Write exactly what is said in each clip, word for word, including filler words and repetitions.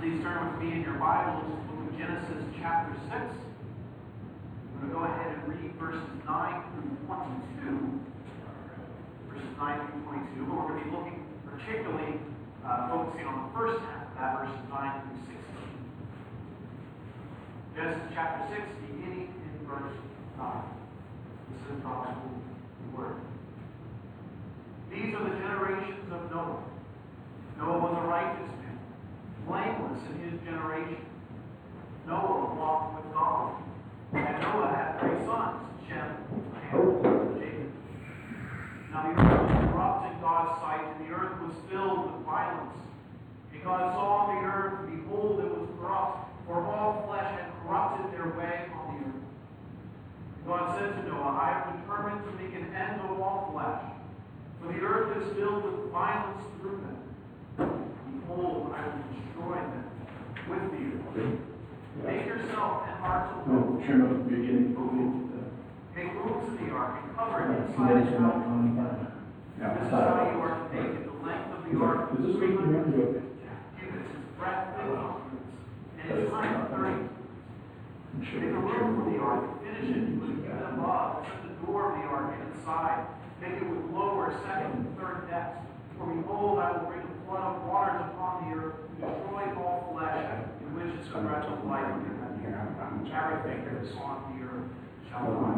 Please turn with me in your Bibles to the book of Genesis chapter six. I'm going to go ahead and read verses nine through twenty-two. Verses nine through twenty-two, but we're going to be looking particularly, uh, focusing on the first half of that, verses nine through sixteen. Genesis chapter six, beginning in verse nine. This is God's holy word. These are the generations of Noah. Noah was a righteous man, blameless in his generation. Noah walked with God, and Noah had three sons, Shem, Ham, and Japheth. Now the earth was corrupt in God's sight, and the earth was filled with violence. And God saw the earth, and behold, it was corrupt, for all flesh had corrupted their way on the earth. And God said to Noah, I have determined to make an end of all flesh, for the earth is filled with violence through them. Behold, I will destroy them with the earth. Make yourself an ark to live. Turn up the beginning. Make rooms in the ark and cover it inside and out. This is how you are to make it. The length of the ark is three hundred cubits, its breadth fifty cubits, and its height thirty. Make a room for the ark and finish it with a unit above, set the door of the ark inside. Make it with lower, second, and third decks. For behold, I will bring a flood of waters upon the earth to destroy all flesh, in which is the breath of life. Everything that is on the earth shall die.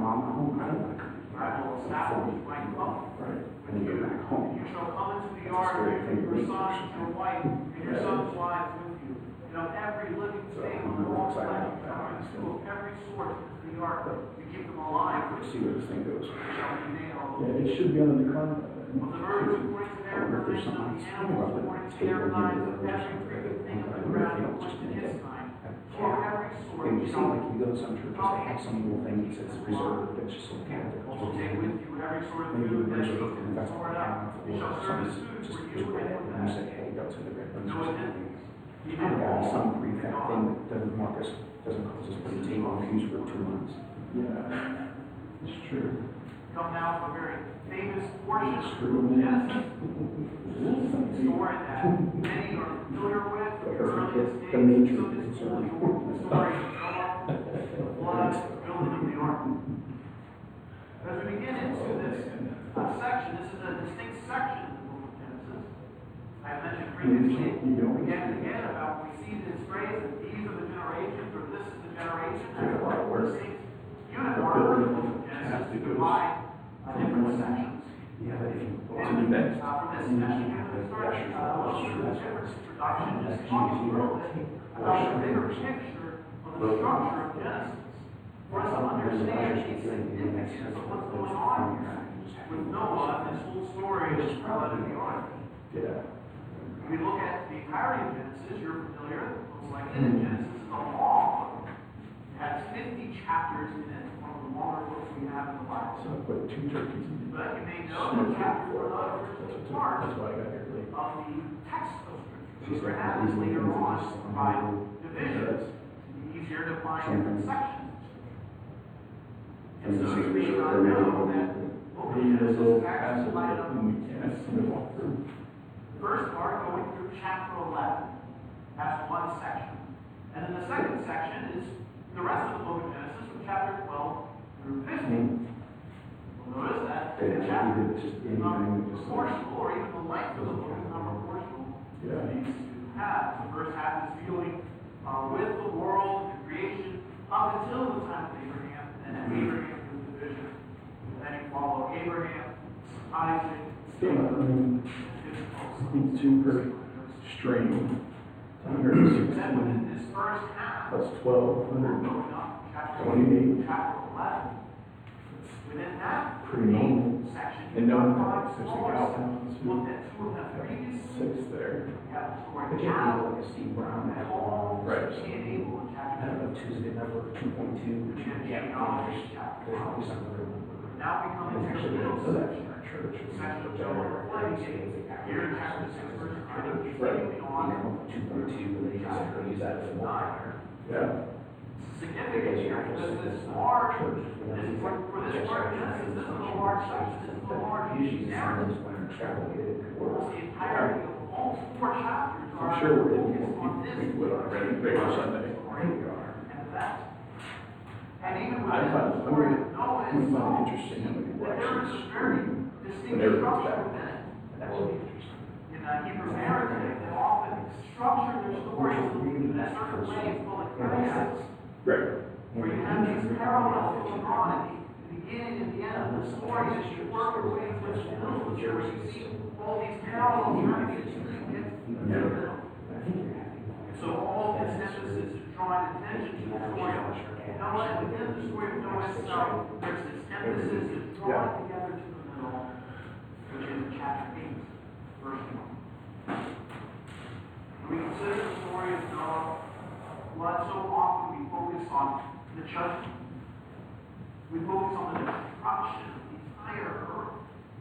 I will establish my covenant with you. You shall come into the ark, you, your sons, your wife, and your sons' wives with you. And of every living thing on all flesh you shall bring two of every sort into the ark to keep them alive. Let's see where this thing goes. Shall be nailed. Yeah, it should be under the contract. Of the birds according to their provision, of the animals according to their kinds, of every creeping thing of the ground according to its kind. For every sort And you see, shall like, you go to some churches, they have some little thing that says preserved, but it's just so Catholic. also take with you every sort of Maybe food you that is mention eaten and that's stored what up. I You shall serve as food just, for just you read it, and and you them. say, hey, go to the red ones No, or it didn't. something. You There didn't got all some prefect thing that doesn't mark us, doesn't cause us to put a table on pews for two months. Yeah, it's true. Come now to a very famous portion Screw of them in. Genesis. A story that many are familiar with. The earliest The days nature of of this the story, the story of Noah, the flood, the building of the ark. As we begin into this uh, section, this is a distinct section of the book of Genesis. I have mentioned previously, again and again, about we see this phrase that these are the generations, or this is the generation. There's a lot of distinct unit order in the book of Genesis to divide uh, different sections. Yeah, but if you go to And the next, uh, from this section, we're going to start uh, with a different introduction, just talking a little bit about the bigger picture of the structure of Genesis. For us to understand the significance of what's going on here with Noah and this whole story of the flood and the ark. Yeah. If we look at the entirety of Genesis, you're familiar, most likely, that Genesis is a long book. It has fifty chapters in it, one of the longer books we have in the Bible. So I put two turkeys in. But you may know that chapters are the original part That's why I got here late. of the text of Scripture. These were added later on to provide divisions to be easier to find different sections. And so you may not know that book of Genesis is actually divided up And we into can't two. walk through. First part going through chapter eleven. That's one section. And then the second section is the rest of the book of Genesis from chapter twelve through fifteen. Well, notice that the chapter is not proportional, or even the length of the book is not proportional to Yeah. these two halves. The first half is dealing uh, with the world and creation up until the time of Abraham, and then Abraham through the division. And then you follow Abraham, Isaac, Yeah, I mean, Jacob, two per stream. one hundred then sixteen within this first half, plus twelve, one hundred going up from chapter twenty-eight. chapter eleven, within that Pretty normal. section, And you've no got one five has, there's smaller like sections. outbounds. Looked at two of them previously. Six there. We have the story but of you have Adam, like a Steve Brown that Paul, long, Right. Cain and Abel in I chapter don't know, two. Tuesday number two point two, And then yeah, genealogy, there's chapter probably one. something to remember. Now we come And into the actually, middle it's section. in our church. It's Section of better. Noah reflecting here in chapter six, verse nine, continuing on two point two, and they just use that as a multiplier. Yeah. significant here because this large, this, for, for this part of Genesis, this is a large section, this is a large narrative. Almost the entirety of all four chapters are sure we're in more people we would already, big on Sunday. I think we are. And that. And even with I the find, I story mean, of Noah we and find Saul, it interesting how many people that there actually is a very scream distinct when everybody's structure back. within it. That will be interesting. In uh, Hebrew narrative, they often structure their stories in a certain way, full of characters, Right. where you have these parallels going on at the beginning and the end of the story as you work your way through the middle, where you see all these parallels running into the middle. So all this emphasis is drawing attention to the story of Noah, and within the story of Noah itself, there's this emphasis that's drawn together to the middle, which is chapter eight, verse one. When we consider the story of Noah, blood so often we focus on the judgment. We focus on the destruction of the entire earth.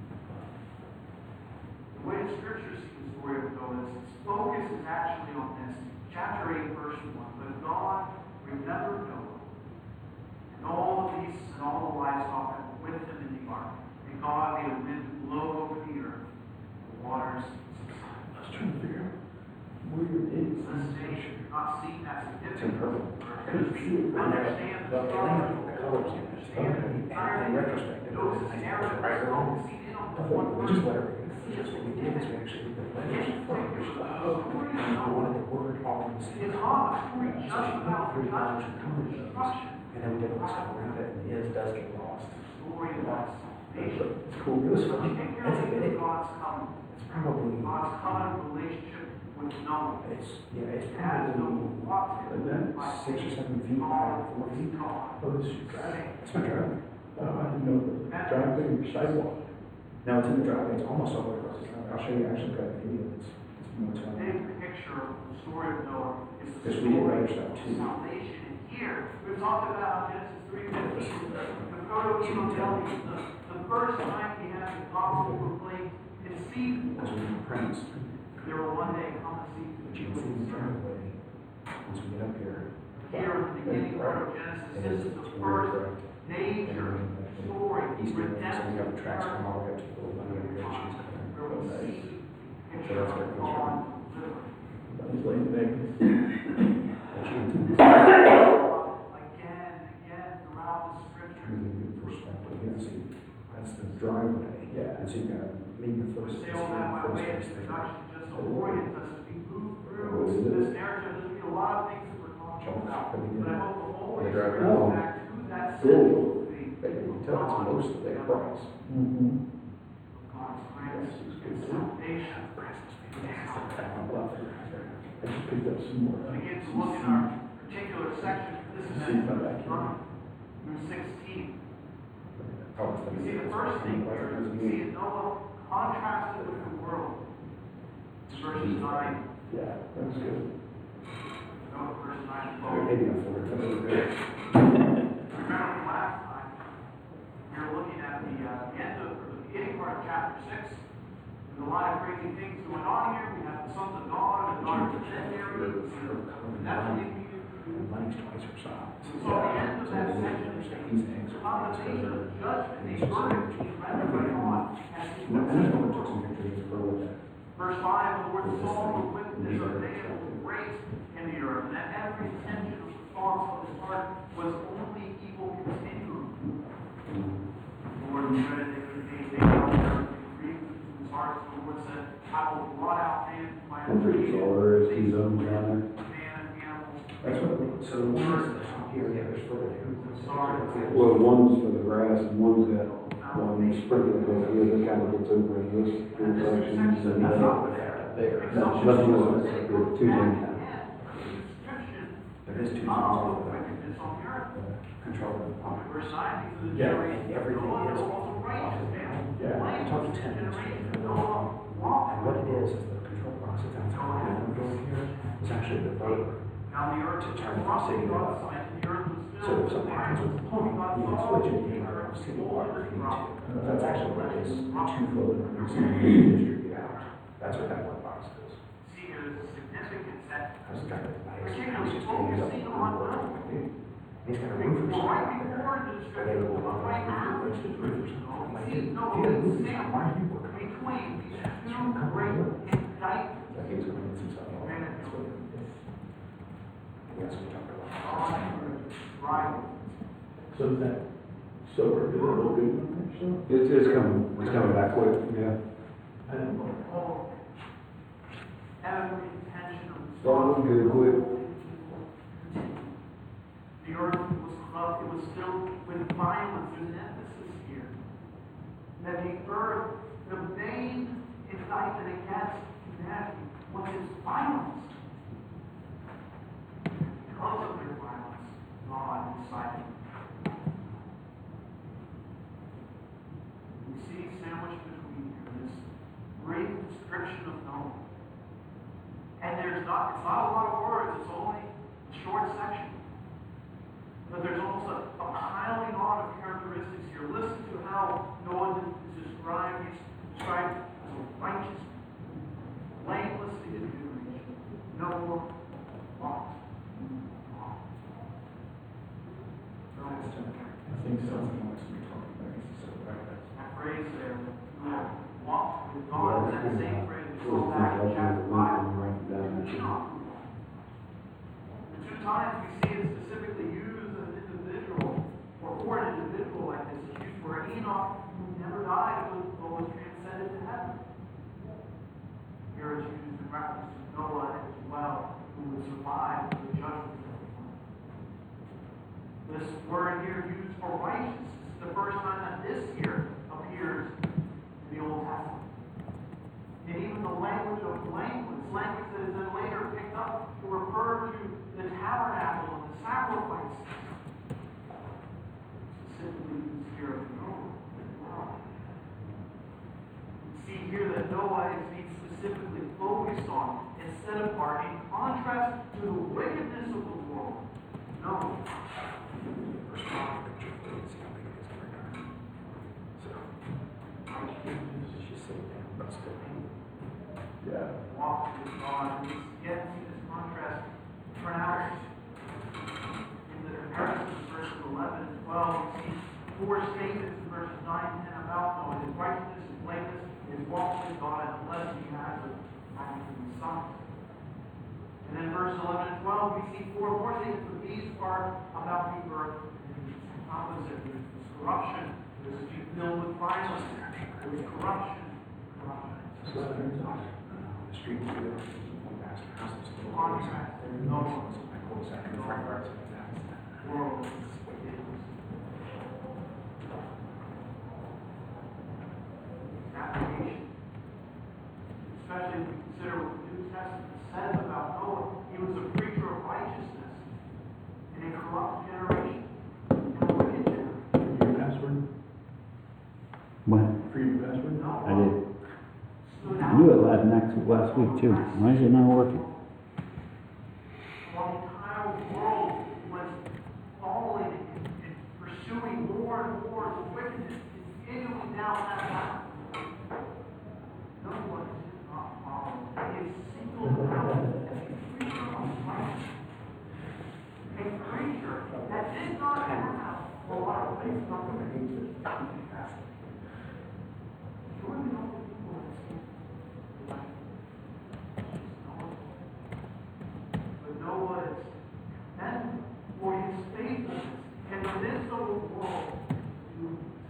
The way the scriptures see the story of Noah is its focus is actually on this. Chapter eight, verse one. But God remembered Noah and all the beasts and all the livestock that were with him in the ark. And God made a wind to blow over the earth. The waters subsided. I was trying to figure out where it is. This day should not seem that It's significant. imperfect. Understand the Well, struggle. the colors in it. And in retrospect, it was, I think it was right or wrong. We just let her, just what we did is we actually put letters first. We wanted the word all in the same. It's not a story So just she about put three God's colors and colored those. destruction. And then we did all the stuff around it, and the is does get lost. Story of God's salvation. It's cool. It was fun. It's a Particularly bit, God's covenant. it's probably, God's covenant relationship with Noah. it's, yeah, it's It has no probably walk And then six or seven feet high, four feet. Oh, this is driving. It's my driveway. Oh, I didn't know the driveway or sidewalk. No, it's in the driveway, it's almost all the way across the driveway. I'll show you, actually, got a video, it's, it's more The time. big picture of the story of Noah is the Because we did story other of stuff too. salvation. And here, we've talked about Genesis three fifteen, the proto-evangelium, the, the first time he had the gospel proclaimed in season. Because we were friends. There will one day come a season But which you you can see will the serve. driveway, once we get up here. Here in the beginning part of Genesis, It this is, is the it's first weird, major story, East of it, so we got the tracks redemption from all the way up to the little bunny area she's where we coming. see the So picture that's of where it comes God from. delivered. He's laying there. But you can Again and again throughout the scripture. really good perspective, you know, see, that's the driveway. Yeah. And so you got maybe the first. Say all that by way of first thing. introduction, just to orient us as we move Oh, through is it? this narrative. There's gonna be a lot of things that we're talking Jump about, out, but I hope the whole The way driver. through Oh. goes back to that Cool. central theme. But you can tell it's most of the price. Mm-hmm. God's grace and salvation. I just picked up some more. We begin to look at our particular section. This is See if I'm back from here. through sixteen. Oh, it's We see the first thing here is we see Noah contrasted with the world. Verses nine. Yeah, that's good. Noah, verse nine and We're twelve. maybe not for it, but we're good. Remember last time, we were looking at the, uh, the end of, or the beginning part of chapter six. There's a lot of crazy things going on here. We have the sons of God and the daughters of men here. Nephilim. The money's twice her size. So at the end of that section, He's an the condemnation of judgment, a verdict being rendered by God as he No, puts I it know in it took some pictures of her with that. Verse five, the Lord saw the wickedness of man was great in the earth, and that every intention of the thoughts of his heart was only evil continually. The Lord dreaded that he made man on the earth, and grieved into his heart. The Lord said, I will blot out man from my I'm pretty sure there is two zones down there. man and animals. That's what, the- so the one is the top here, the other's further down. Sorry. Well, one's for the grass and one's got one sprinkler over here that kind of gets over in this And this direction. section and is that. over there. There, no, nothing else, there are two zones. Description There is two of zones over there. wickedness on the earth. Control of the pump. Verse nine, these are the Yeah, generations of everything Noah, is the most righteous man. Yeah. I talked to Tim, Generation of Noah walked. and what it is, is the control box that's outside, and I'm going here, is actually the voter. Now the earth To was turn the corrupt, city God up. signed, and the earth was So filled if with something happens with the pump, you can switch it, you can run the city water if you need to. That's actually what it is, two flow that distribute out. That's what that one box is. See, it is a significance that I was trying to, I was particularly just getting up focusing and on work Noah. with it. He's got a roofer Well, sitting right out there. before the And they description, will well, walk right right now, through his roofers. I'm like, see, dude, no, if you have it's roofers, the why are you working? between these Yeah, two great indictments Like he was gonna get some stuff and on. a violence. So is that, so we're doing a little good one there, so? It's, it's coming, it's coming back quick, yeah. I didn't know. All every intention of It's all looking good, quick. The earth was corrupt, it was filled with violence. There's an emphasis here. That the earth, the main indictment against humanity was its violence. Because of their violence, God decided. We see sandwiched between here this brief description of Noah. And there's not, it's not a lot of words, it's only a short section. But there's almost a, a piling on of characteristics here. Listen to how Noah is described. He's described as a righteous, blameless individual. Noah walked. I think so. That phrase there, Noah walked with God, is that same phrase we saw back in chapter five. Enoch. The two times we see it specifically used as an individual, or for an individual like this, is used for Enoch, who never died, but was transcended to heaven. Here it's used in reference to Noah as well, who would survive the judgment of the Lord. This word here used for righteousness is the first time that this here appears in the Old Testament. And even the language of blameless, language that is then later picked up to refer to the tabernacle and the sacrifices, specifically used here of Noah as well. We see here that Noah is being specifically focused on and set apart in contrast to the wickedness of the world. Noah. Yeah. Walk with God. We get to this contrast pronounced in the comparison of verses eleven and twelve. We see four statements in verses nine and ten about Noah. His righteousness, his blameless, his walk with God, and the blessing he has of having his sons. And then verse eleven and twelve, we see four more statements, but these are about the earth. It's opposite. There's this corruption. There's to be filled with violence. There's corruption. Corruption. The street here, one past the house, there's a little Contrast. there's no one, so my cul-de-sac in the front yard, so that's that. World. Application. Especially if we consider what the New Testament says about Noah. He was a preacher of righteousness in a corrupt generation and a wicked generation. Your password? What? For your password? Noah I did. stood I out. knew it last next last week too. Why is it not working? While the entire world was falling and, and pursuing more and more of wickedness, continually down that path. No one did not follow. He is singled out as a preacher of righteousness. A preacher that did not have a lot of faith. Not going to hate this. Join the other people and see. But Noah is commended for his faithfulness in the midst of the world to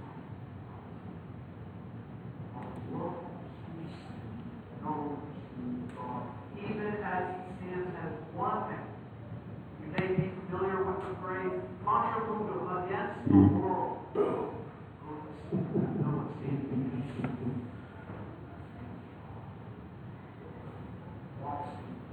the world pursues Noah pursues God. Even as he stands as one man. You may be familiar with the phrase contra mundum, against the world. Noah standing walks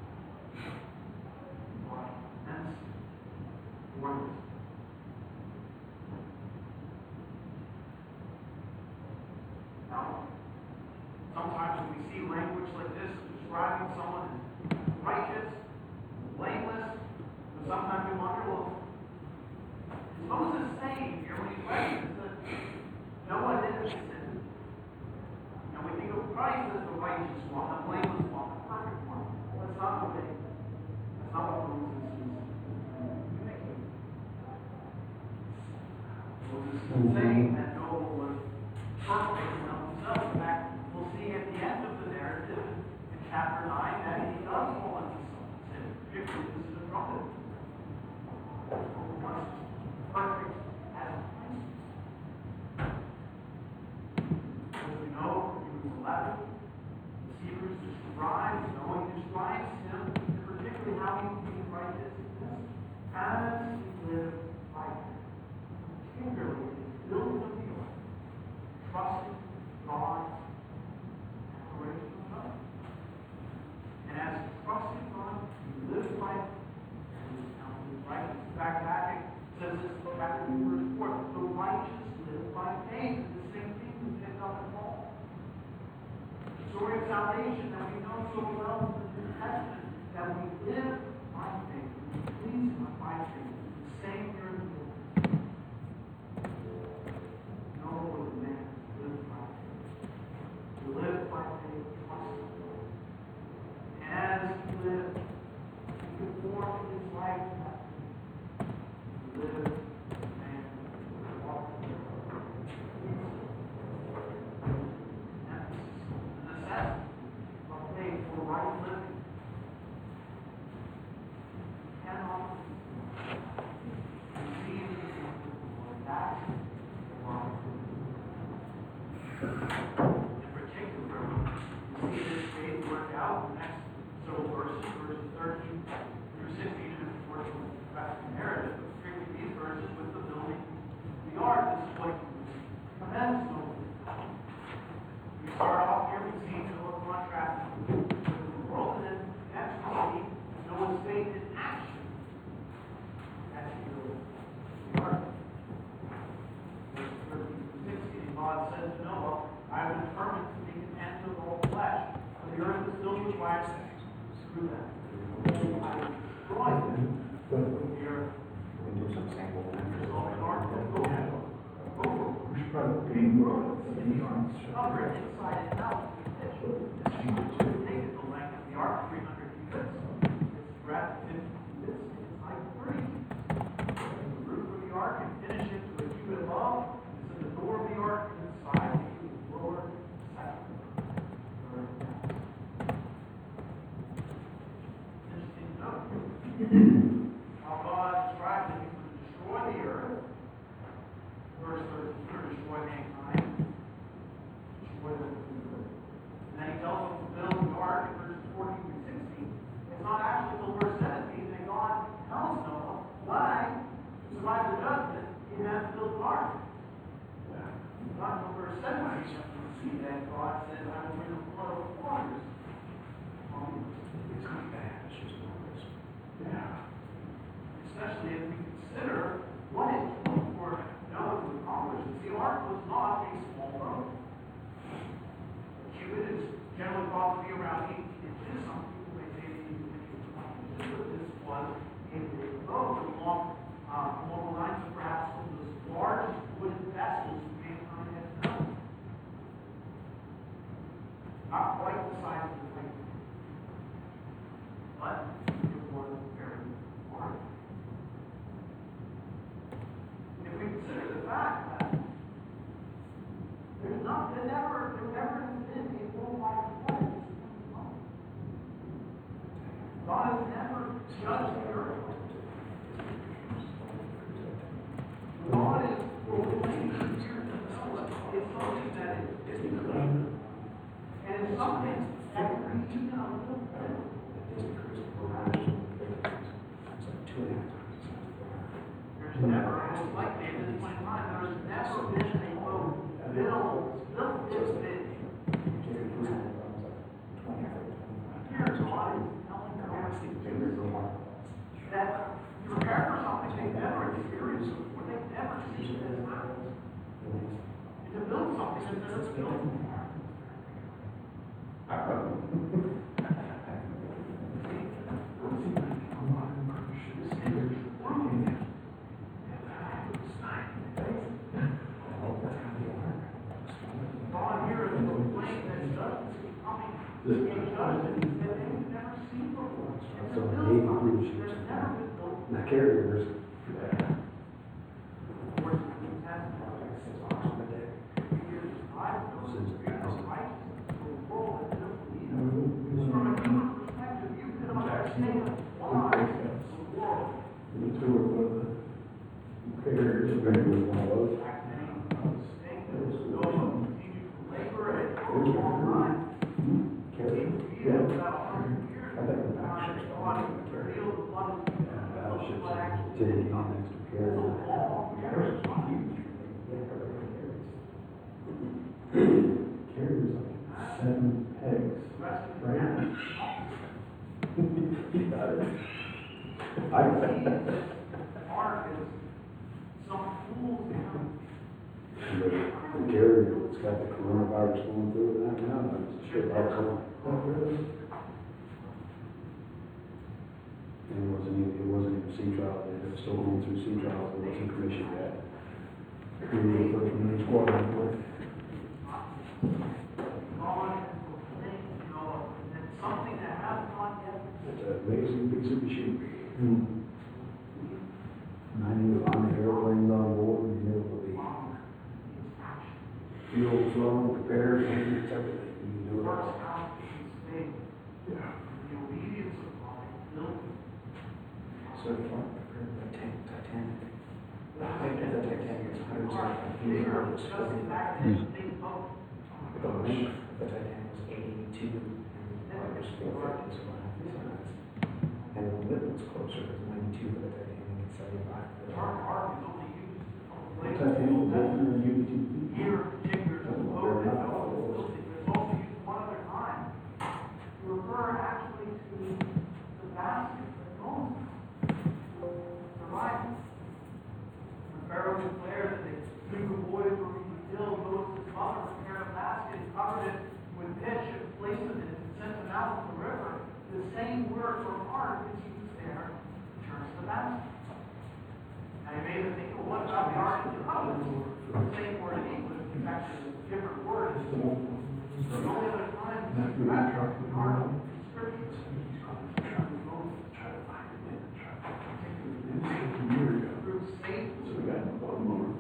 now, sometimes when we see language like this describing someone as righteous, blameless, but sometimes we wonder, well, is Moses saying here when he writes that Noah didn't sin? And we think of Christ as the righteous one, the blameless one, the perfect one. Well, that's not what they, that's not what Moses is thinking. Moses is saying that Noah was perfect in himself. In fact, we'll see at the end of the narrative in chapter nine that he does fall into some sin, particularly this is a trumpet. screw that. I destroyed it. Here, We can do some sample. there's all the arc that goes over. We should probably pay more. Cover it inside and out. Take it the length of the arc, three hundred cubits. It's wrapped in this, it's like three. The roof of the arc and finish it to a cubit above. This is the door of the arc inside the cubit lower second. Interesting note. How God describes that He's going to destroy the earth. Verse thirteen, or destroy mankind. Destroy the And then He tells them to build the ark in verses fourteen through sixteen. It's not actually until verse seventeen that God tells Noah why, to survive the judgment, he has to build the ark. Not until verse seventeen you see that God says, I will bring a flood of waters on you. It's not bad, it's just numbers. Yeah. Especially if we consider what it took for Noah to accomplish this. The ark was not a small boat. A cubit is generally thought to be around eighteen inches. Some people may say it even twenty inches, but this was a big boat along, uh, along the lines of perhaps one of the largest wooden vessels mankind has known. Not quite the size of the Titan, but it was very large. If we consider the fact that there's not, there never, there never has been a worldwide flood. God has never judged the earth. God is proclaiming here to Noah is something that is, is clean. And it's something that we do not look at. Disney cruise garage, it's like two and a half times the size of the garage. There's never, most likely at this point in time, there's never been a boat built, built this big. Jerry cruise on the bottom was like twenty or twenty-five. Here, God is telling them Bigger than one. that to prepare for something they've never experienced before, they've never seen this happen. And to build something that's never been built before. God here is proclaiming that justice is coming. A justice that they've never seen before. And to build something that's never been built The carriers. before. Of course, it has been years I've known the spirit of righteousness to a world that doesn't believe it. From a human perspective, you can understand why the world We tour one of the carriers, maybe with one of those. back then was saying that this notion continued to labor and for a long time. Carrier. Yeah, about a hundred years. I think the back ships God revealed the blood of Jesus. Battleships What actually taking on next to is a carrier. law. Carriers like seven pegs, Rest of the right? man. I, Mark is some fools now. The carrier, it's got the coronavirus going through it right now, it's a ship outside. And it wasn't even, it wasn't even sea trial, it was still going through sea trials, it wasn't commissioned yet. created first marine squadron for it. God has proclaimed, you know, that something that has not yet It's an amazing piece of machinery. Hmm. Ninety on the airplanes on board, you never believe. Fuel, flow, repairs, maintenance, everything, you can do it works all. out in faith, Yeah. the obedience of God, built So the front, the tank, Titanic. The height of the Titanic is one hundred seventy-five feet. bigger, It was just forty. back then, big boat. The length of the Titanic was eighty-two, and the height was four fifty, so half the size. And the width was closer, it was ninety-two for the Titanic and seventy-five for the. Our ark is only used a couple Titanic places. was older than U T V. Here, particular to the boat that Noah was building, but it's also used one other time to refer actually to the basket that Moses provided. When Pharaoh declared that the Hebrew boys were being killed, Moses' mother prepared a basket and covered it with pitch and placed them in it and sent them out to the river. The same ark is used there in terms of the baptism. Now you may even think, well, what about the ark of the covenant? The same word in English is actually a different word. The only other time it's used in the ark of scriptures. Through Satan. So we got one more.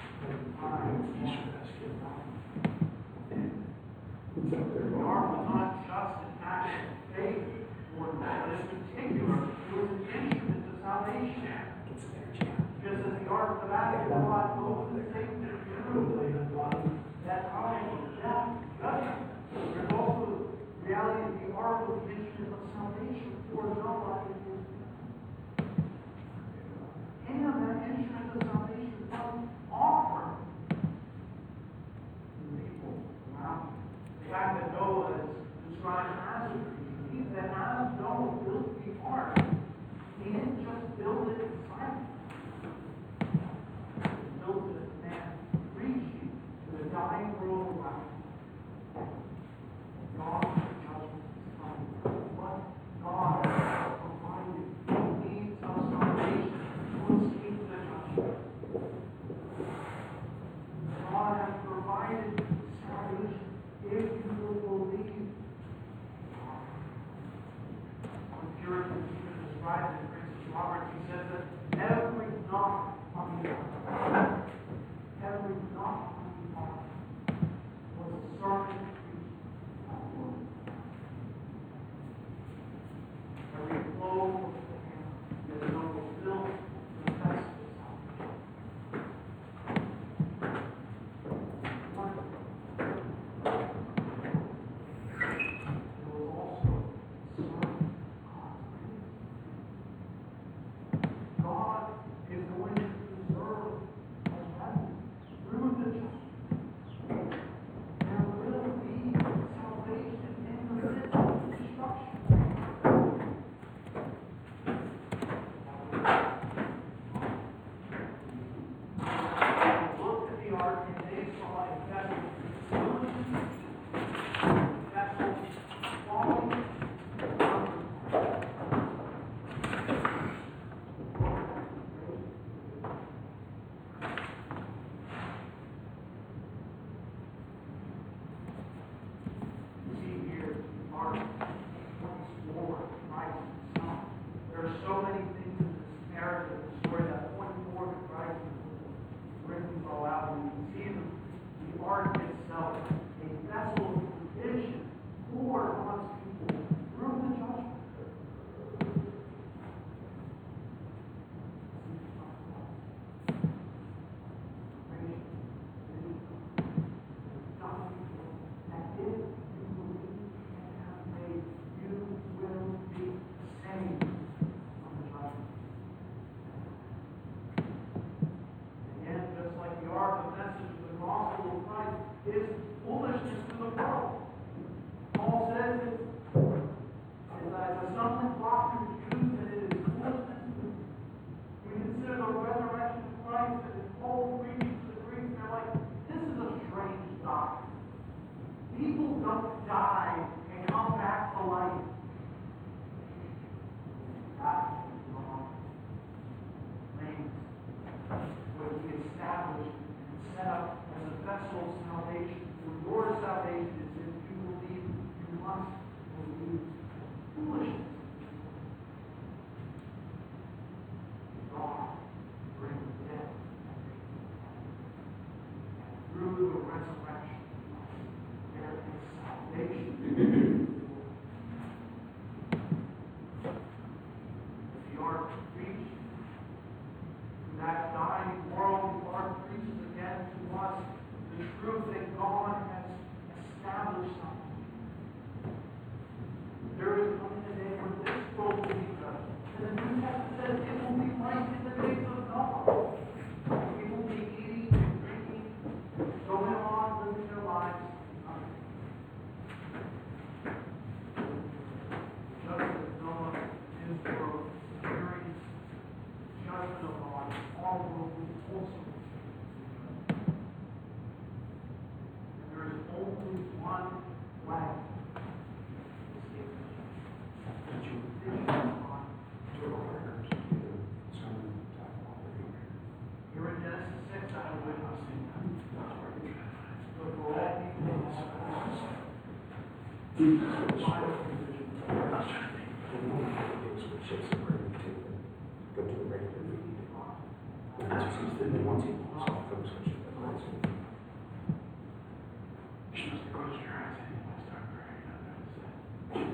It's out there. The ark was not just an act of faith or that in particular, it was an instrument of salvation. Just as the ark of the basket of God Moses Satan to that powerful death, judgment. There's also the reality of the ark was an instrument of salvation for nobody. And that instrument of salvation was offered to people around. The fact that Noah is described as a priest means that as Noah built the ark, he didn't just build it in silence. He built it as a man preaching to the dying world around him. God's judgment is coming. What God has provided means of salvation to escape the judgment. God has provided salvation if you will believe. When Puritans even described it, Francis Roberts, he says that every knock on the ark, every knock on the ark was a sermon preached by the Lord. Every flow of the hand is an fulfilled the best of salvation. God is going to preserve us through the judgment. There will be salvation in the midst of destruction. Look at the ark and they saw a vessel foolishness, vessel falling under. See here, Mark twenty-four, Christ himself. There are so many things in this narrative, the story that point forward to Christ brings all out. And you can see the, the ark itself, a vessel of provision for God's people through the judgment. Is foolishness to the world. Paul says it is as a stumbling block to the Jews, and it is foolishness. We consider the resurrection of Christ, and his whole preaching to the Greeks, and they're like, this is a strange doctrine. People don't die and come back to life. That is wrong. Claims what he established and set up as a vessel of salvation. For your salvation is if you believe, you must believe. Foolishness. God brings death. Through the resurrection, there is salvation. The ark preached to that dying world. The ark preaches again to us the truth that God has established something. There is coming a day when this world will be judged. And the New Testament says it will be like in the days of Noah. People will be eating and drinking, going on, living their lives. Just as Noah and his world experienced judgment of God, our world will also experience. There is only one way to escape the judgment. Go to the regular feed. And once he sees them, then once he walks off, those switch to the lights. She must close your eyes and you must start praying.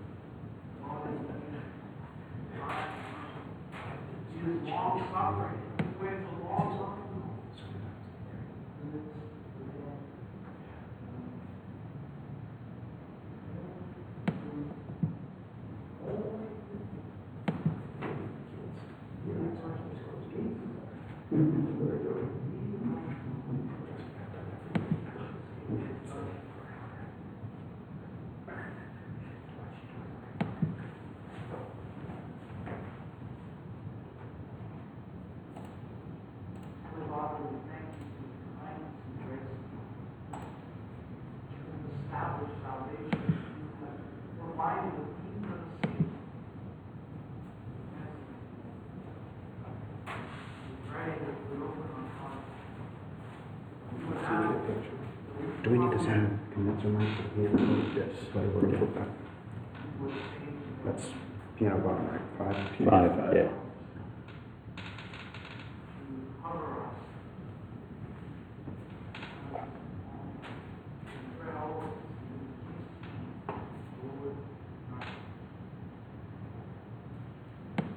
It's long suffering. Wait for long suffering. Father, we thank you for your kindness and grace. You have established salvation. You have provided the kingdom of the sea. We pray that we open our hearts. You would have Do we need to send condenser mic to the piano? Yes. That's piano bottom, right? Five? Five, yeah.